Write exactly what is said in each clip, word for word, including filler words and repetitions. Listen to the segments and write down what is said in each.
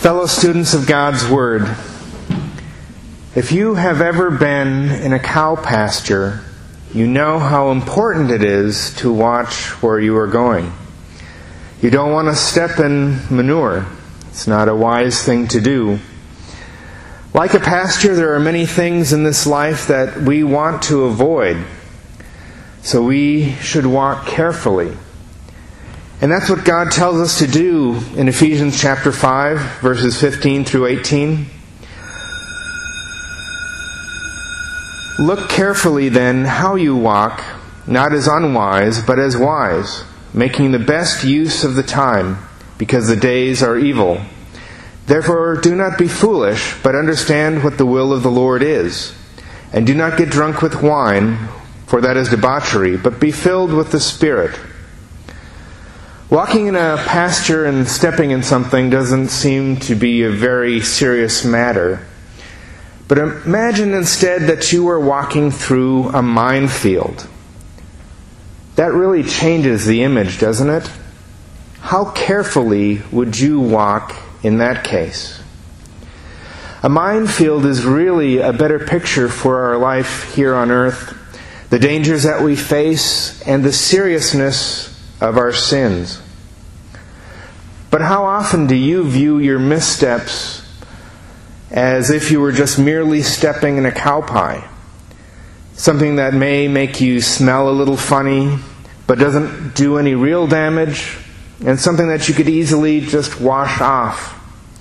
Fellow students of God's Word, if you have ever been in a cow pasture, you know how important it is to watch where you are going. You don't want to step in manure. It's not a wise thing to do. Like a pasture, there are many things in this life that we want to avoid. So we should walk carefully. And that's what God tells us to do in Ephesians chapter five, verses fifteen through eighteen. Look carefully then how you walk, not as unwise, but as wise, making the best use of the time, because the days are evil. Therefore do not be foolish, but understand what the will of the Lord is. And do not get drunk with wine, for that is debauchery, but be filled with the Spirit. Walking in a pasture and stepping in something doesn't seem to be a very serious matter. But imagine instead that you are walking through a minefield. That really changes the image, doesn't it? How carefully would you walk in that case? A minefield is really a better picture for our life here on earth, the dangers that we face, and the seriousness of our sins. But how often do you view your missteps as if you were just merely stepping in a cow pie? Something that may make you smell a little funny, but doesn't do any real damage, and something that you could easily just wash off.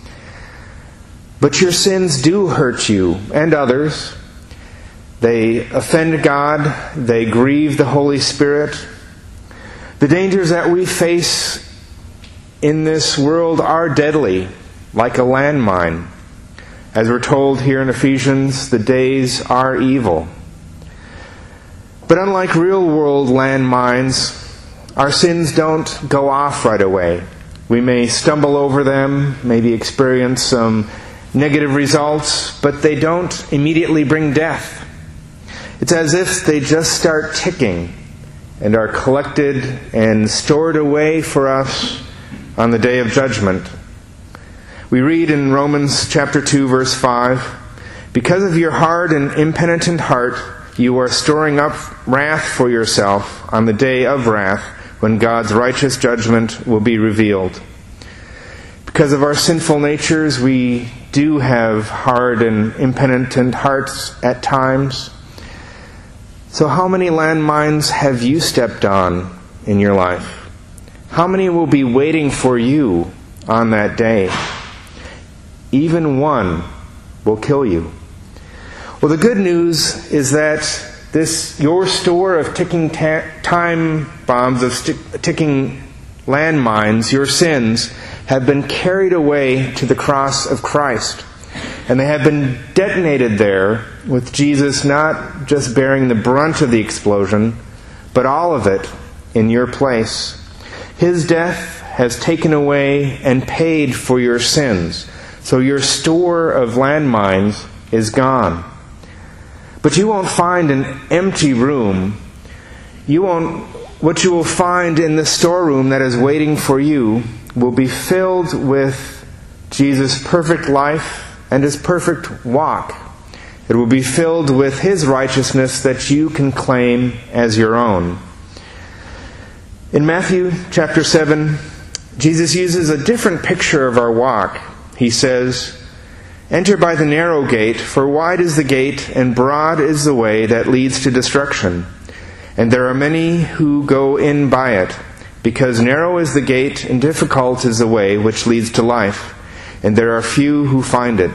But your sins do hurt you and others. They offend God. They grieve the Holy Spirit. The dangers that we face in this world are deadly, like a landmine. As we're told here in Ephesians, the days are evil. But unlike real-world landmines, our sins don't go off right away. We may stumble over them, maybe experience some negative results, but they don't immediately bring death. It's as if they just start ticking and are collected and stored away for us on the day of judgment. We read in Romans chapter two, verse five, "Because of your hard and impenitent heart, you are storing up wrath for yourself on the day of wrath, when God's righteous judgment will be revealed." Because of our sinful natures, we do have hard and impenitent hearts at times. So how many landmines have you stepped on in your life? How many will be waiting for you on that day? Even one will kill you. Well, the good news is that this, your store of ticking ta- time bombs, of st- ticking landmines, your sins, have been carried away to the cross of Christ. And they have been detonated there with Jesus not just bearing the brunt of the explosion, but all of it in your place. His death has taken away and paid for your sins. So your store of landmines is gone. But you won't find an empty room. You won't, what you will find in the storeroom that is waiting for you will be filled with Jesus' perfect life and His perfect walk. It will be filled with His righteousness that you can claim as your own. In Matthew chapter seven, Jesus uses a different picture of our walk. He says, "Enter by the narrow gate, for wide is the gate, and broad is the way that leads to destruction. And there are many who go in by it, because narrow is the gate, and difficult is the way which leads to life, and there are few who find it."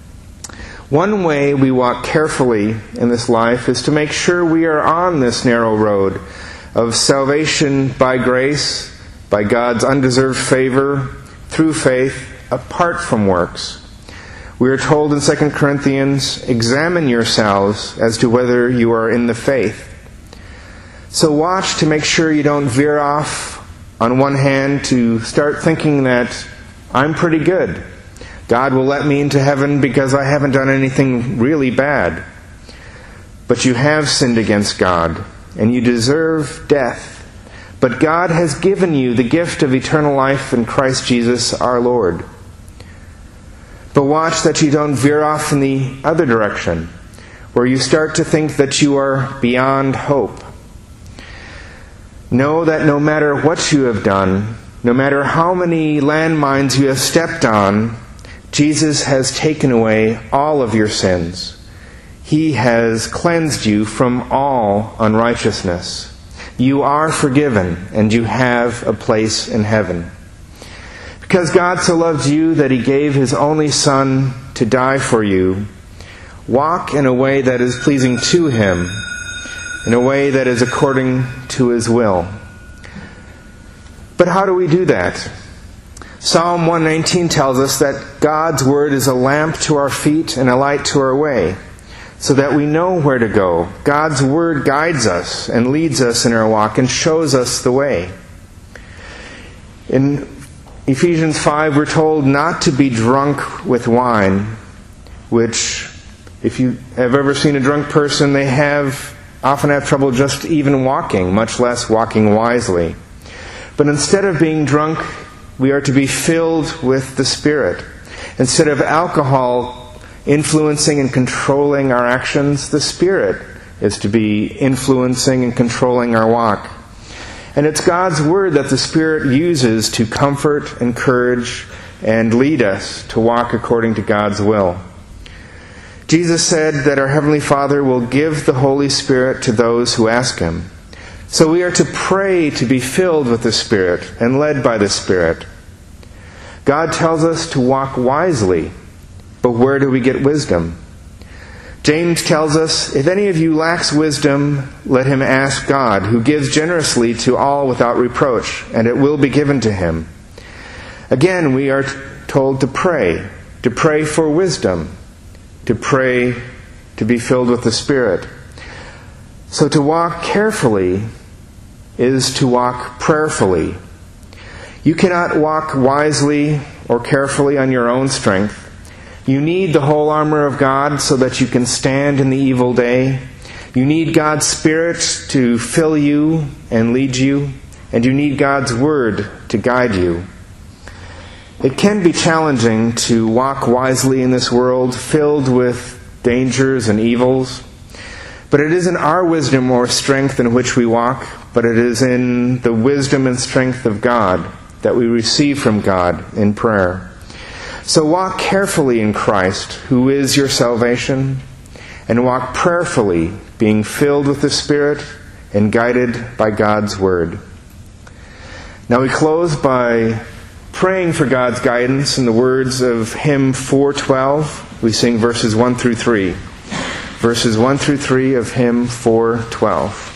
One way we walk carefully in this life is to make sure we are on this narrow road of salvation by grace, by God's undeserved favor, through faith, apart from works. We are told in Second Corinthians, "Examine yourselves as to whether you are in the faith." So watch to make sure you don't veer off on one hand to start thinking that I'm pretty good. God will let me into heaven because I haven't done anything really bad. But you have sinned against God, and you deserve death. But God has given you the gift of eternal life in Christ Jesus our Lord. But watch that you don't veer off in the other direction, where you start to think that you are beyond hope. Know that no matter what you have done, no matter how many landmines you have stepped on, Jesus has taken away all of your sins. He has cleansed you from all unrighteousness. You are forgiven, and you have a place in heaven. Because God so loved you that He gave His only Son to die for you, walk in a way that is pleasing to Him, in a way that is according to His will. But how do we do that? Psalm one nineteen tells us that God's Word is a lamp to our feet and a light to our way, so that we know where to go. God's Word guides us and leads us in our walk and shows us the way. In Ephesians five, we're told not to be drunk with wine, which, if you have ever seen a drunk person, they have often have trouble just even walking, much less walking wisely. But instead of being drunk, we are to be filled with the Spirit. Instead of alcohol influencing and controlling our actions, the Spirit is to be influencing and controlling our walk. And it's God's Word that the Spirit uses to comfort, encourage, and lead us to walk according to God's will. Jesus said that our Heavenly Father will give the Holy Spirit to those who ask Him. So we are to pray to be filled with the Spirit and led by the Spirit. God tells us to walk wisely, but where do we get wisdom? James tells us, if any of you lacks wisdom, let him ask God, who gives generously to all without reproach, and it will be given to him. Again, we are told to pray, to pray for wisdom, to pray to be filled with the Spirit. So to walk carefully is to walk prayerfully. You cannot walk wisely or carefully on your own strength. You need the whole armor of God so that you can stand in the evil day. You need God's Spirit to fill you and lead you, and you need God's Word to guide you. It can be challenging to walk wisely in this world filled with dangers and evils. But it isn't our wisdom or strength in which we walk, but it is in the wisdom and strength of God that we receive from God in prayer. So walk carefully in Christ, who is your salvation, and walk prayerfully, being filled with the Spirit and guided by God's Word. Now we close by praying for God's guidance in the words of hymn four twelve. We sing verses one through three. Verses one through three of hymn four twelve.